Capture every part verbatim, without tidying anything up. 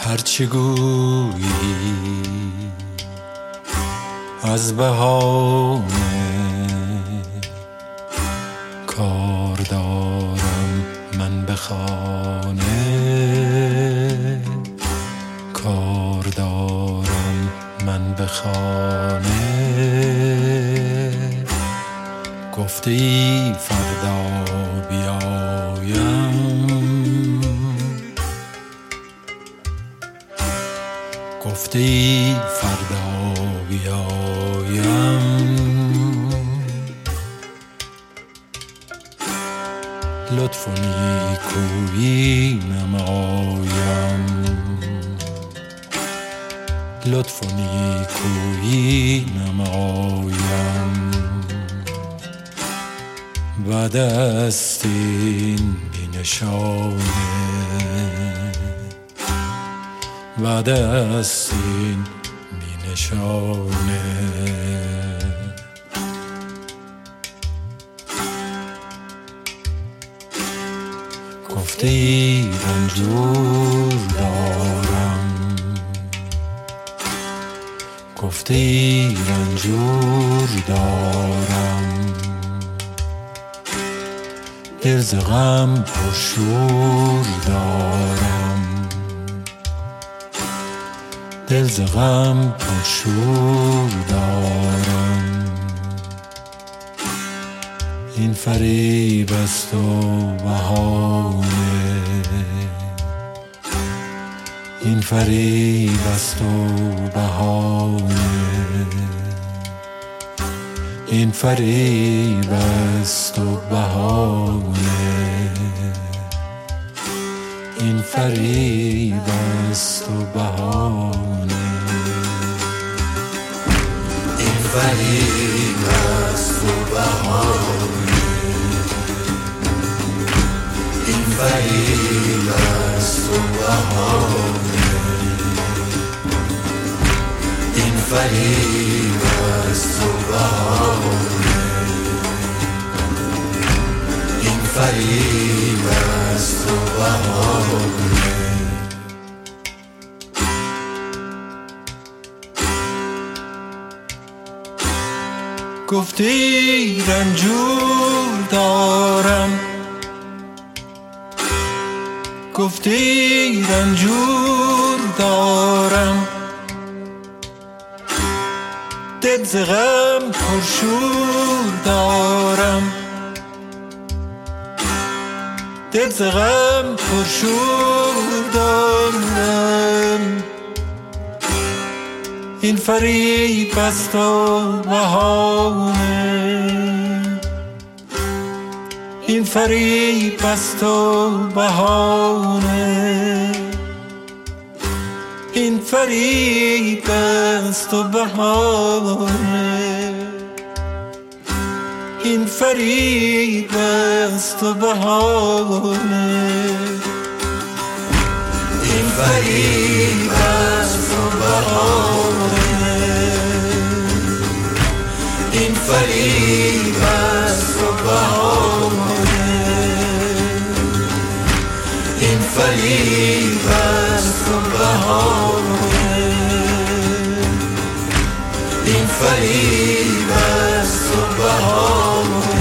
هرچه گویی از بهانه کار دارم من به خانه، کار دارم من به خانه. گفته ای فردا بیایم، گفته ای فردا بیایم، لطف و نیکویی نمایم، لطف و نیکویی نمایم. و دست این بی نشانه، و دست این بی نشانه. گفته ای رنجور دارم، گفته ای رنجور دارم، دل ز غم پرشور دارم، دل ز غم پرشور دارم. این فریب است و بهانه، این فریب است و بهانه، این فریب است و بهانه، این فریب است و بهانه، این فریب است و بهانه، این فریب است و بهانه، این فریب است و بهانه، این فریب است و بهانه. گفتی رنجور دارم، گفتی رنجور دارم، دل ز غم پرشور دارم، دل ز غم پرشور دارم. این فریب است و بهانه، این فریب است و بهانه، این فریب است و بهانه، این فریب است و بهانه، این فریب است و بهانه، این فریب است و بهانه، این فریب است و بهانه، این فریب است و بهانه.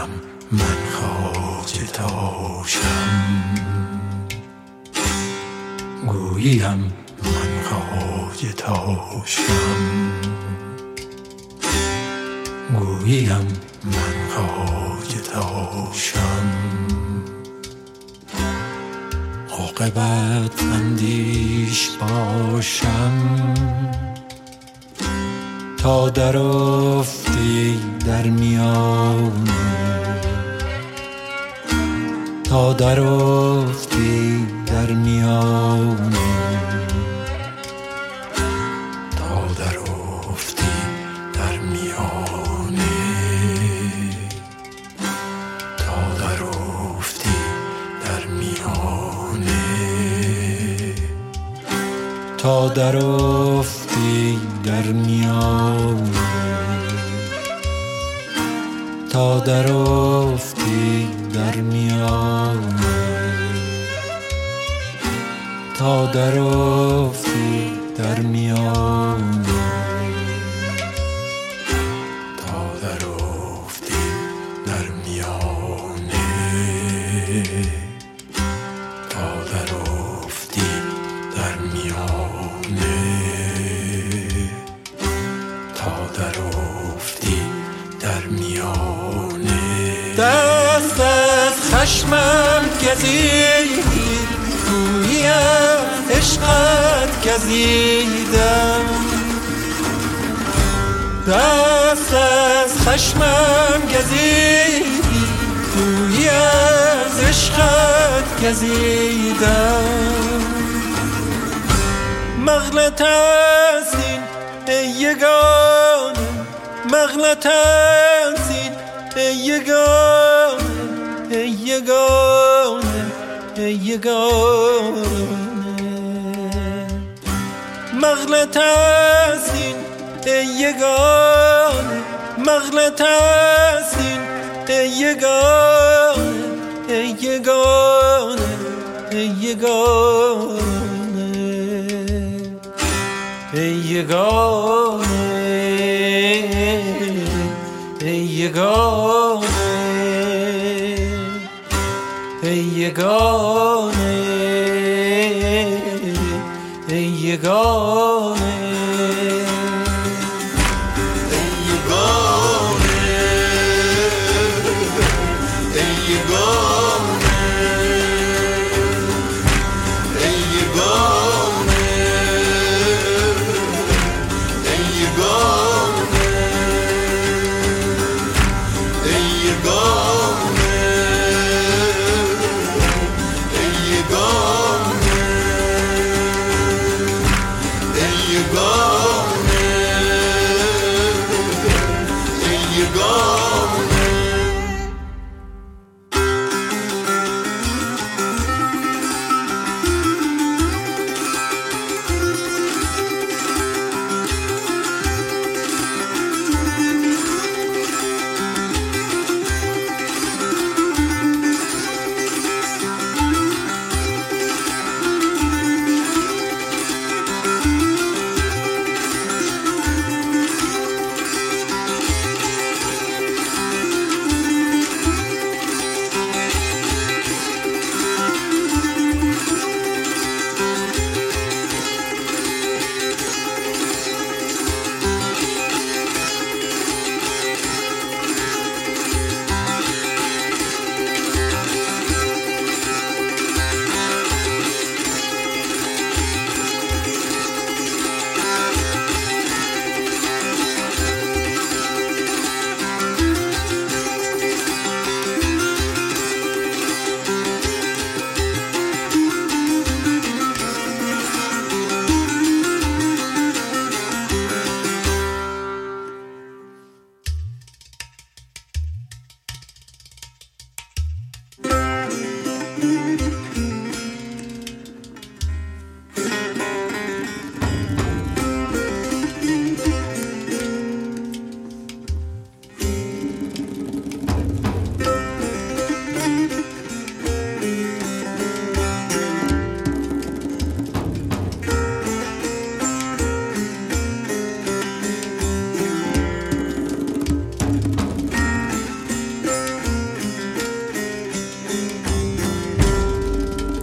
گوییم من خواجه تاشم، گوییم من خواجه تاشم، گوییم من خواجه تاشم. عاقبت اندیش باشم تا در افتی در میانه، تا در افتی در میانه، تا در افتی در میانه، تا در افتی در میانه، تا در افتی در میانه، تا در افتی در میانه، تا در افتی در میانه، تا در افتی در میانه، تا در افتی در میانه، تا در افتی در میانه. دست از خشمم گزیدی، گویی از عشقت گزیدم، دست از خشمم گزیدی، گویی از عشقت گزیدم. مغلط است این ای یگانه، مغلط است این ای یگانه، ای یگانه، ای یگانه. مغلط است این ای یگانه، مغلط است این ای یگانه، ای یگانه، ای یگانه، ای یگانه، ای یگانه، ای یگانه، ای یگانه. You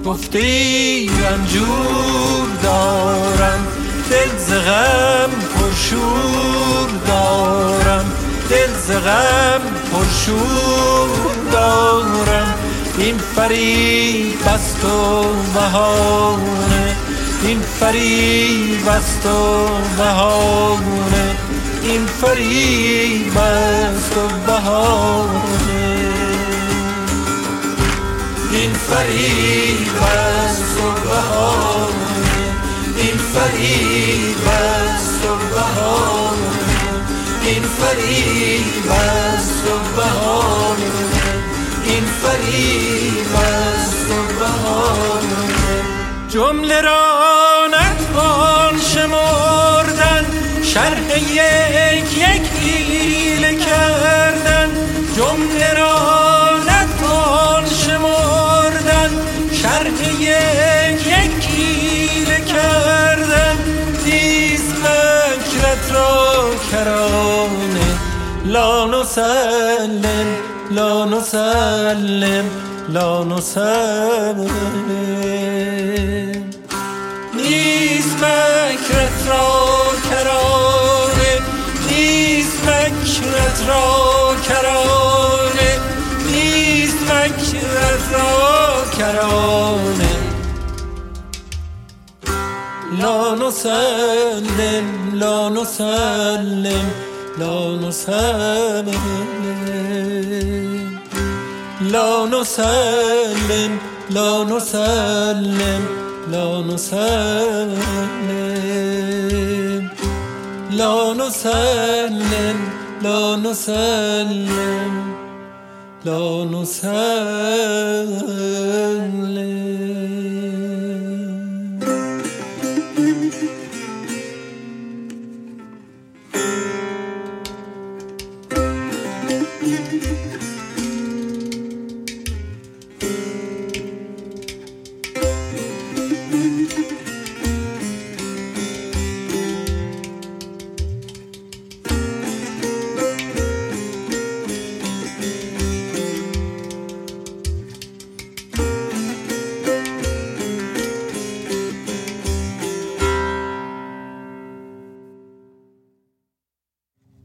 گفتی رنجور دارم، دل ز غم پرشور دارم، دل ز غم پرشور دارم. این فریب است و بهانه، این فریب است و بهانه، این فریب است و بهانه، این فریب است و بهانه، این فریب است و بهانه، این فریب است و بهانه، این فریب است و بهانه. جمله را نتوان شمردن، شرح یک یک حیله کردن. جمله را نتوان شمردن، شرح یک یک حیله کردن. نیست مکرت را کرانه، لا نسلم لا نسلم لا نسلم. نیست مکرت را کرانه، نیست مکرت را کرانه، نیست مکرت را کرانه. لا نسلم لا نسلم لا نسلم، لا نسلم لا نسلم لا نسلم، لا نسلم لا نسلم لا نسلم.